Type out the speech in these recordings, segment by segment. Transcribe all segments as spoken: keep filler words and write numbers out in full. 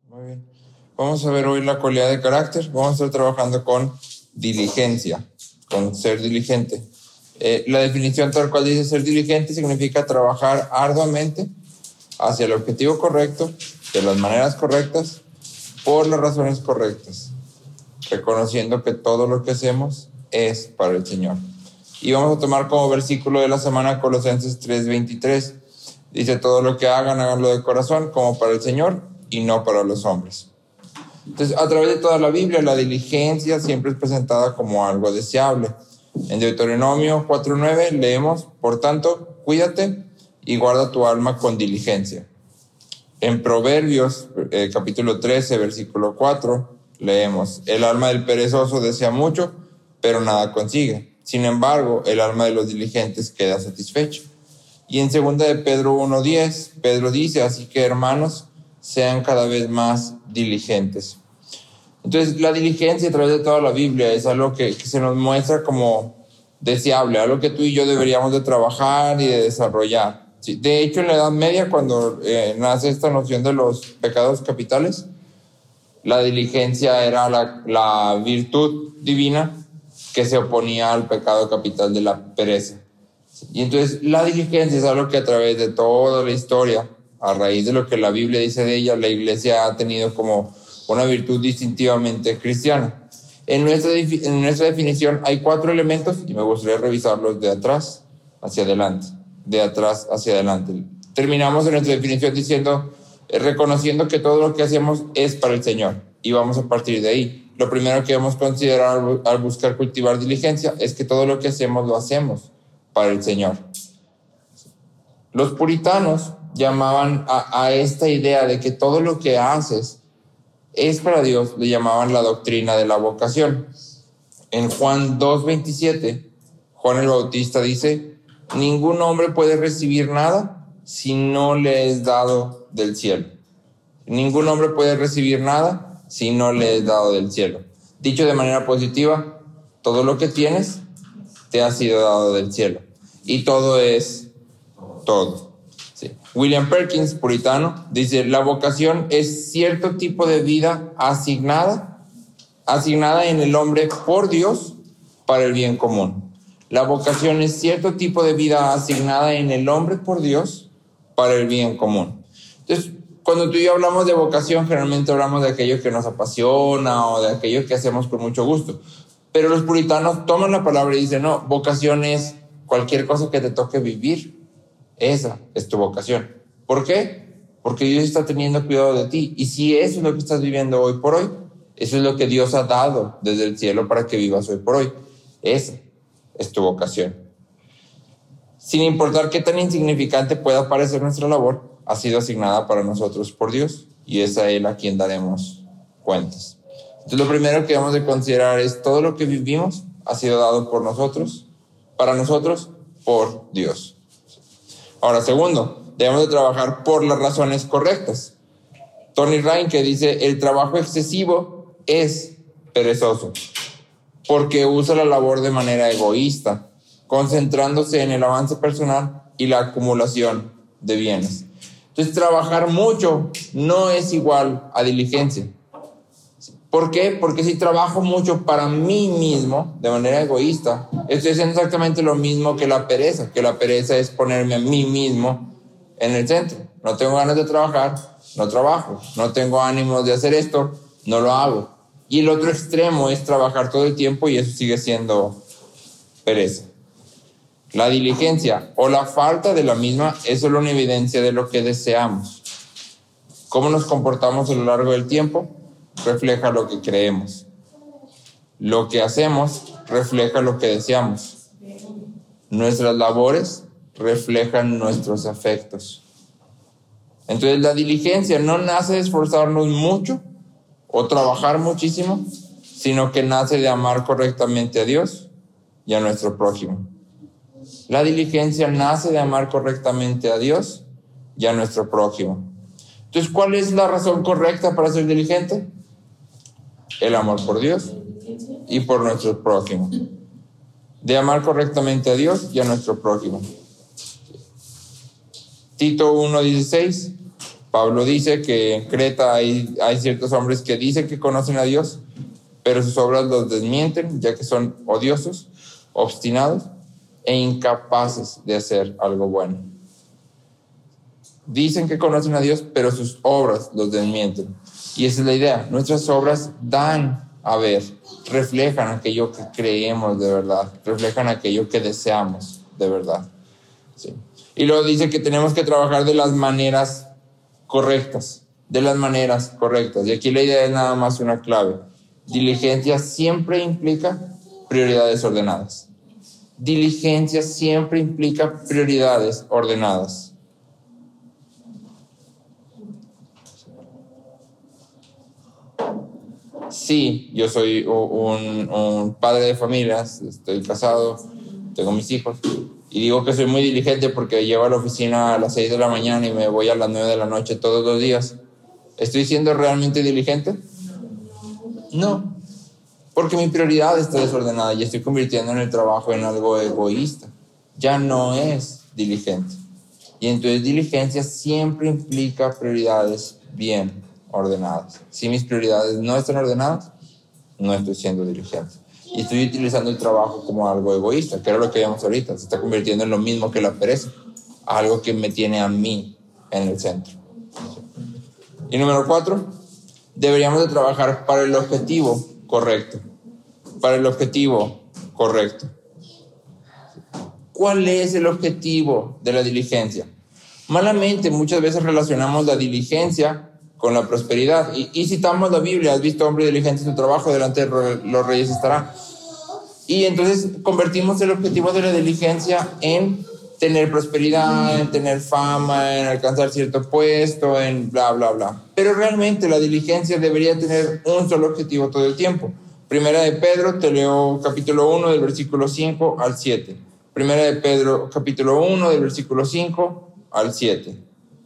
Muy bien. Vamos a ver hoy la cualidad de carácter. Vamos a estar trabajando con diligencia, con ser diligente. Eh, la definición tal cual dice ser diligente significa trabajar arduamente hacia el objetivo correcto, de las maneras correctas, por las razones correctas, reconociendo que todo lo que hacemos es para el Señor. Y vamos a tomar como versículo de la semana Colosenses tres veintitrés. Dice: todo lo que hagan, háganlo de corazón, como para el Señor y no para los hombres. Entonces, a través de toda la Biblia, la diligencia siempre es presentada como algo deseable. En Deuteronomio cuatro nueve leemos: por tanto, cuídate y guarda tu alma con diligencia. En Proverbios, eh, capítulo trece, versículo cuatro, leemos: el alma del perezoso desea mucho, pero nada consigue. Sin embargo, el alma de los diligentes queda satisfecho. Y en segunda de Pedro uno diez, Pedro dice: así que, hermanos, sean cada vez más diligentes. Entonces, la diligencia a través de toda la Biblia es algo que, que se nos muestra como deseable, algo que tú y yo deberíamos de trabajar y de desarrollar. Sí, de hecho, en la Edad Media, cuando eh, nace esta noción de los pecados capitales, la diligencia era la, la virtud divina que se oponía al pecado capital de la pereza. Y entonces la diligencia es algo que a través de toda la historia, a raíz de lo que la Biblia dice de ella, la Iglesia ha tenido como una virtud distintivamente cristiana. En nuestra, en nuestra definición hay cuatro elementos y me gustaría revisarlos de atrás hacia adelante, de atrás hacia adelante. Terminamos en nuestra definición diciendo, eh, reconociendo que todo lo que hacemos es para el Señor, y vamos a partir de ahí. Lo primero que debemos considerar al buscar cultivar diligencia es que todo lo que hacemos lo hacemos para el Señor. Los puritanos llamaban a, a esta idea de que todo lo que haces es para Dios, le llamaban la doctrina de la vocación. En Juan dos veintisiete, Juan el Bautista dice: ningún hombre puede recibir nada si no le es dado del cielo. Ningún hombre puede recibir nada si no le es dado del cielo. Dicho de manera positiva, todo lo que tienes te ha sido dado del cielo. Y todo es todo. Sí. William Perkins, puritano, dice: la vocación es cierto tipo de vida asignada, asignada en el hombre por Dios para el bien común. La vocación es cierto tipo de vida asignada en el hombre por Dios para el bien común. Entonces, cuando tú y yo hablamos de vocación, generalmente hablamos de aquello que nos apasiona o de aquello que hacemos con mucho gusto. Pero los puritanos toman la palabra y dicen: no, vocación es cualquier cosa que te toque vivir. Esa es tu vocación. ¿Por qué? Porque Dios está teniendo cuidado de ti. Y si eso es lo que estás viviendo hoy por hoy, eso es lo que Dios ha dado desde el cielo para que vivas hoy por hoy. Esa es tu vocación. Sin importar qué tan insignificante pueda parecer nuestra labor, ha sido asignada para nosotros por Dios, y es a Él a quien daremos cuentas. Entonces, lo primero que debemos de considerar es: todo lo que vivimos ha sido dado por nosotros, para nosotros, por Dios. Ahora, segundo, debemos de trabajar por las razones correctas. Tony Reinke dice: el trabajo excesivo es perezoso, porque usa la labor de manera egoísta, concentrándose en el avance personal y la acumulación de bienes. Entonces, trabajar mucho no es igual a diligencia. ¿Por qué? Porque si trabajo mucho para mí mismo, de manera egoísta, estoy haciendo exactamente lo mismo que la pereza, que la pereza es ponerme a mí mismo en el centro. No tengo ganas de trabajar, no trabajo. No tengo ánimos de hacer esto, no lo hago. Y el otro extremo es trabajar todo el tiempo, y eso sigue siendo pereza. La diligencia o la falta de la misma es solo una evidencia de lo que deseamos. Cómo nos comportamos a lo largo del tiempo refleja lo que creemos. Lo que hacemos refleja lo que deseamos. Nuestras labores reflejan nuestros afectos. Entonces, la diligencia no nace de esforzarnos mucho o trabajar muchísimo, sino que nace de amar correctamente a Dios y a nuestro prójimo. La diligencia nace de amar correctamente a Dios y a nuestro prójimo. Entonces, ¿cuál es la razón correcta para ser diligente? El amor por Dios y por nuestro prójimo. De amar correctamente a Dios y a nuestro prójimo. Tito uno dieciséis Pablo dice que en Creta hay, hay ciertos hombres que dicen que conocen a Dios, pero sus obras los desmienten, ya que son odiosos, obstinados e incapaces de hacer algo bueno. Dicen que conocen a Dios, pero sus obras los desmienten. Y esa es la idea. Nuestras obras dan a ver, reflejan aquello que creemos de verdad, reflejan aquello que deseamos de verdad. Sí. Y luego dice que tenemos que trabajar de las maneras correctas, de las maneras correctas. Y aquí la idea es nada más una clave. Diligencia siempre implica prioridades ordenadas. Diligencia siempre implica prioridades ordenadas. Sí, yo soy un, un padre de familias, estoy casado, tengo mis hijos, y digo que soy muy diligente porque llego a la oficina a las seis de la mañana y me voy a las nueve de la noche todos los días. ¿Estoy siendo realmente diligente? No, porque mi prioridad está desordenada y estoy convirtiendo en el trabajo en algo egoísta. Ya no es diligente. Y entonces diligencia siempre implica prioridades bien ordenadas. Si mis prioridades no están ordenadas, no estoy siendo diligente. Y estoy utilizando el trabajo como algo egoísta, que era lo que vimos ahorita. Se está convirtiendo en lo mismo que la pereza, algo que me tiene a mí en el centro. Y número cuatro, deberíamos de trabajar para el objetivo correcto. Para el objetivo correcto. ¿Cuál es el objetivo de la diligencia? Malamente muchas veces relacionamos la diligencia con la prosperidad. Y, y citamos la Biblia, has visto hombre diligente en su trabajo, delante de los reyes estará. Y entonces convertimos el objetivo de la diligencia en tener prosperidad, en tener fama, en alcanzar cierto puesto, en bla, bla, bla. Pero realmente la diligencia debería tener un solo objetivo todo el tiempo. Primera de Pedro, te leo capítulo uno del versículo cinco al siete. Primera de Pedro, capítulo uno del versículo cinco al siete.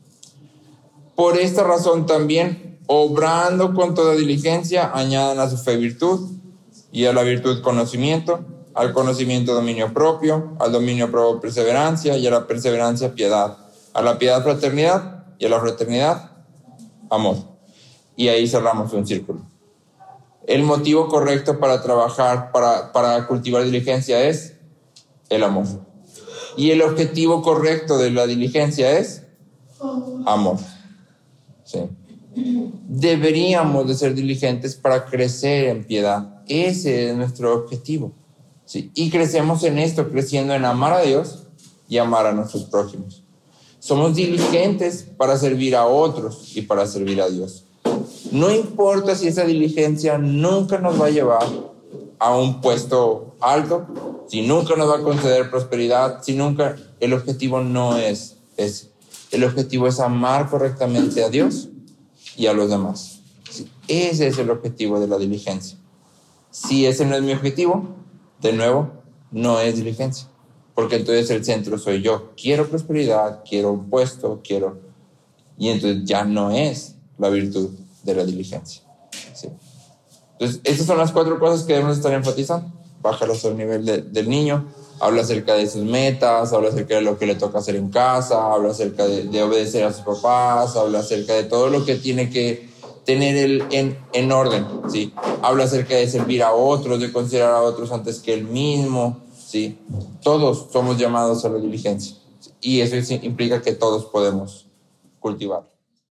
Por esta razón también, obrando con toda diligencia, añadan a su fe virtud, y a la virtud conocimiento, al conocimiento dominio propio, al dominio propio perseverancia, y a la perseverancia piedad, a la piedad fraternidad, y a la fraternidad amor. Y ahí cerramos un círculo. El motivo correcto para trabajar, para, para cultivar diligencia es el amor. Y el objetivo correcto de la diligencia es amor. Sí. Deberíamos de ser diligentes para crecer en piedad. Ese es nuestro objetivo. Sí. Y crecemos en esto, creciendo en amar a Dios y amar a nuestros prójimos. Somos diligentes para servir a otros y para servir a Dios. No importa si esa diligencia nunca nos va a llevar a un puesto alto, si nunca nos va a conceder prosperidad, si nunca, el objetivo no es ese. El objetivo es amar correctamente a Dios y a los demás. Sí, ese es el objetivo de la diligencia. Si ese no es mi objetivo, de nuevo, no es diligencia. Porque entonces el centro soy yo. Quiero prosperidad, quiero un puesto, quiero... Y entonces ya no es la virtud de la diligencia. Sí. Entonces, estas son las cuatro cosas que debemos estar enfatizando. Bájalas al nivel de, del niño. Habla acerca de sus metas, habla acerca de lo que le toca hacer en casa, habla acerca de, de obedecer a sus papás, habla acerca de todo lo que tiene que tener él en, en orden, ¿sí? Habla acerca de servir a otros, de considerar a otros antes que él mismo, ¿sí? Todos somos llamados a la diligencia, ¿sí? Y eso implica que todos podemos cultivar.